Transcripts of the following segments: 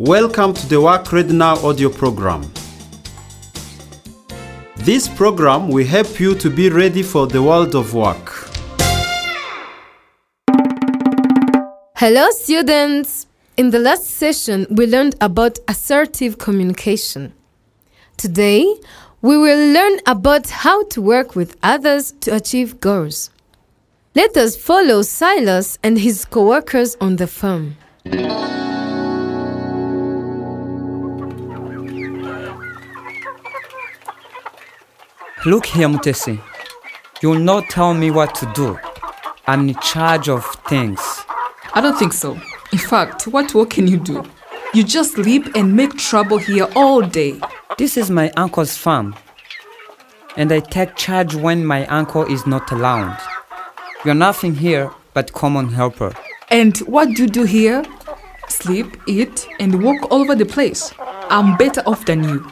Welcome to the Work Ready Now audio program. This program will help you to be ready for the world of work. Hello students! In the last session, we learned about assertive communication. Today, we will learn about how to work with others to achieve goals. Let us follow Silas and his co-workers on the farm. Look here, Mutesi. You will not tell me what to do. I'm in charge of things. I don't think so. In fact, what work can you do? You just sleep and make trouble here all day. This is my uncle's farm, and I take charge when my uncle is not around. You're nothing here but common helper. And what do you do here? Sleep, eat, and walk all over the place. I'm better off than you.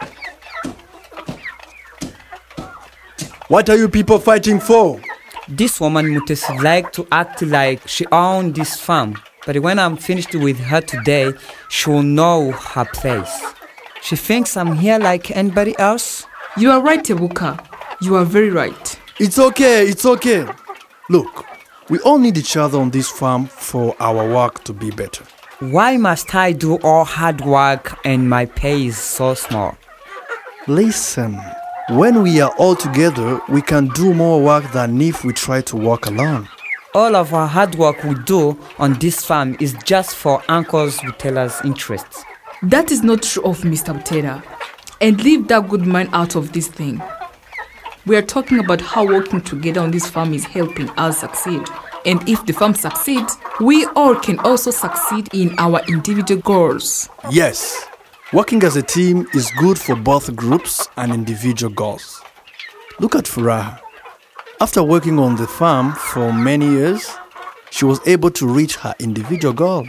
What are you people fighting for? This woman Mutesi like to act like she owned this farm, but when I'm finished with her today, she will know her place. She thinks I'm here like anybody else. You are right, Tebuka. You are very right. It's okay. Look, we all need each other on this farm for our work to be better. Why must I do all hard work and my pay is so small? Listen, when we are all together, we can do more work than if we try to work alone. All of our hard work we do on this farm is just for Uncle's Butela's interests. That is not true of Mr. Butela. And leave that good man out of this thing. We are talking about how working together on this farm is helping us succeed. And if the farm succeeds, we all can also succeed in our individual goals. Yes, working as a team is good for both groups and individual goals. Look at Furaha. After working on the farm for many years, she was able to reach her individual goal.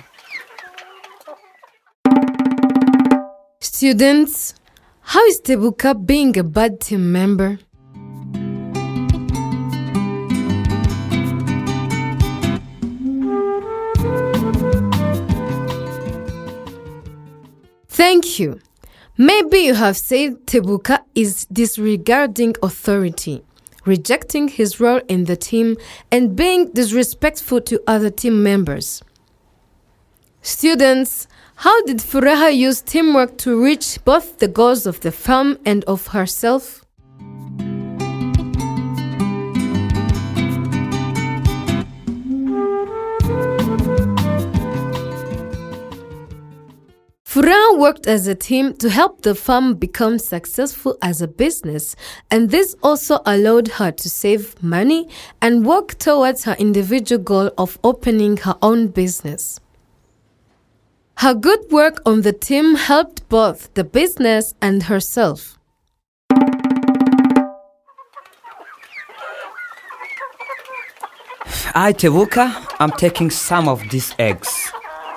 Students, how is Tebuka being a bad team member? Thank you. Maybe you have said Tebuka is disregarding authority, rejecting his role in the team, and being disrespectful to other team members. Students, how did Furaha use teamwork to reach both the goals of the farm and of herself? Furaha worked as a team to help the farm become successful as a business, and this also allowed her to save money and work towards her individual goal of opening her own business. Her good work on the team helped both the business and herself. Tebuka, I'm taking some of these eggs.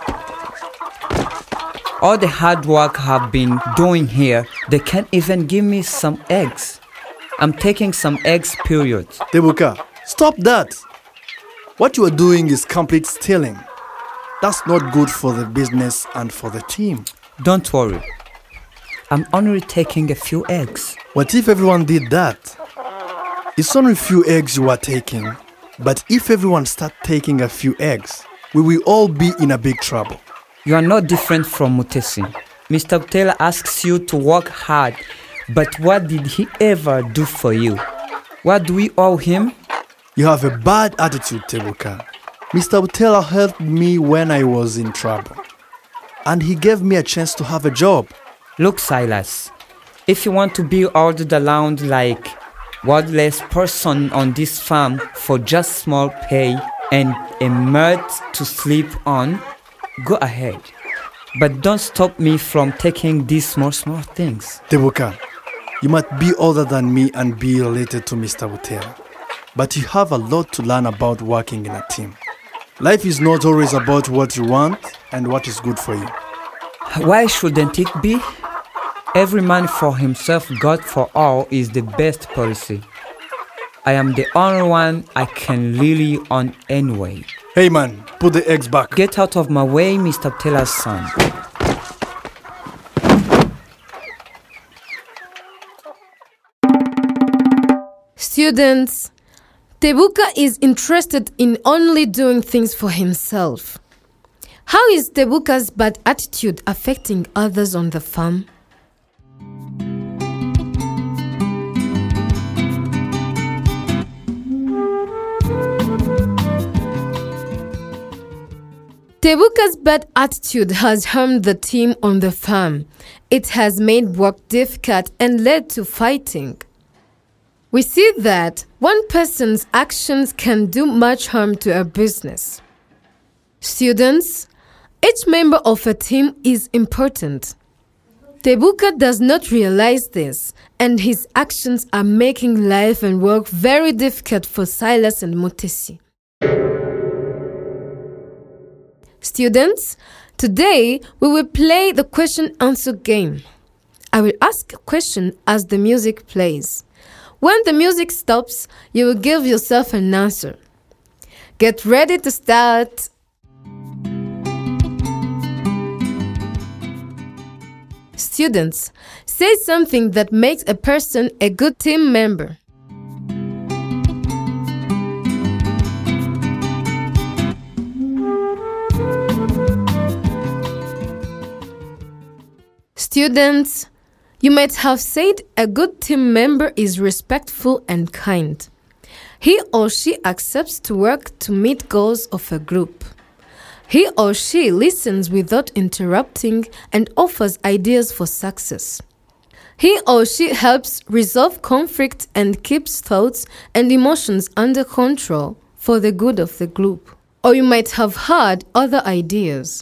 All the hard work I've been doing here, they can't even give me some eggs. I'm taking some eggs, period. Tebuka, stop that! What you are doing is complete stealing. That's not good for the business and for the team. Don't worry. I'm only taking a few eggs. What if everyone did that? It's only a few eggs you are taking, but if everyone starts taking a few eggs, we will all be in a big trouble. You are not different from Mutesi. Mr. Butela asks you to work hard, but what did he ever do for you? What do we owe him? You have a bad attitude, Tebuka. Mr. Butela helped me when I was in trouble, and he gave me a chance to have a job. Look, Silas, if you want to be ordered around like worthless person on this farm for just small pay and a mat to sleep on, go ahead. But don't stop me from taking these small things. Tebuka, you might be older than me and be related to Mr. Butela, but you have a lot to learn about working in a team. Life is not always about what you want and what is good for you. Why shouldn't it be? Every man for himself, God for all is the best policy. I am the only one I can rely on anyway. Hey man, put the eggs back. Get out of my way, Mr. Taylor's son. Students, Tebuka is interested in only doing things for himself. How is Tebuka's bad attitude affecting others on the farm? Tebuka's bad attitude has harmed the team on the farm. It has made work difficult and led to fighting. We see that one person's actions can do much harm to a business. Students, each member of a team is important. Tebuka does not realize this, and his actions are making life and work very difficult for Silas and Mutesi. Students, today we will play the question-answer game. I will ask a question as the music plays. When the music stops, you will give yourself an answer. Get ready to start. Students, say something that makes a person a good team member. Students, you might have said a good team member is respectful and kind. He or she accepts to work to meet goals of a group. He or she listens without interrupting and offers ideas for success. He or she helps resolve conflict and keeps thoughts and emotions under control for the good of the group. Or you might have heard other ideas.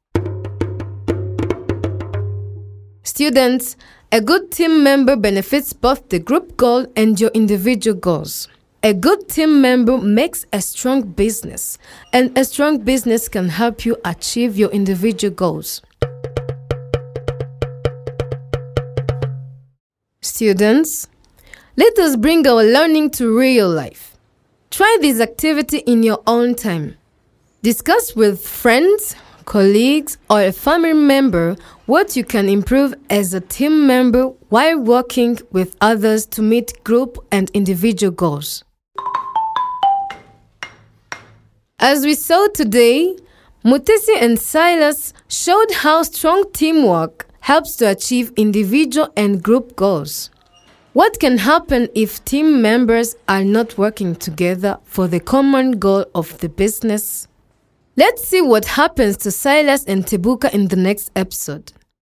Students, a good team member benefits both the group goal and your individual goals. A good team member makes a strong business, and a strong business can help you achieve your individual goals. Students, let us bring our learning to real life. Try this activity in your own time. Discuss with friends, colleagues, or a family member what you can improve as a team member while working with others to meet group and individual goals. As we saw today, Mutesi and Silas showed how strong teamwork helps to achieve individual and group goals. What can happen if team members are not working together for the common goal of the business? Let's see what happens to Silas and Tebuka in the next episode.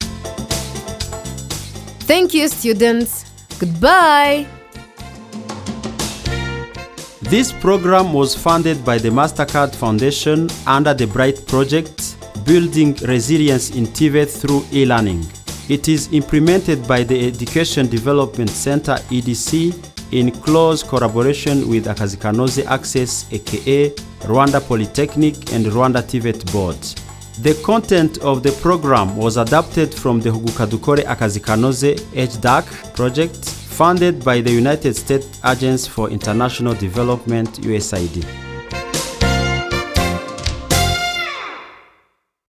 Thank you, students. Goodbye. This program was funded by the MasterCard Foundation under the BRIGHT project, Building Resilience in TVET through e-learning. It is implemented by the Education Development Center EDC in close collaboration with Akazikanoze Access aka Rwanda Polytechnic and Rwanda TVET boards. The content of the program was adapted from the Huguka Dukore Akazikanoze HDAC project funded by the United States Agency for International Development USAID.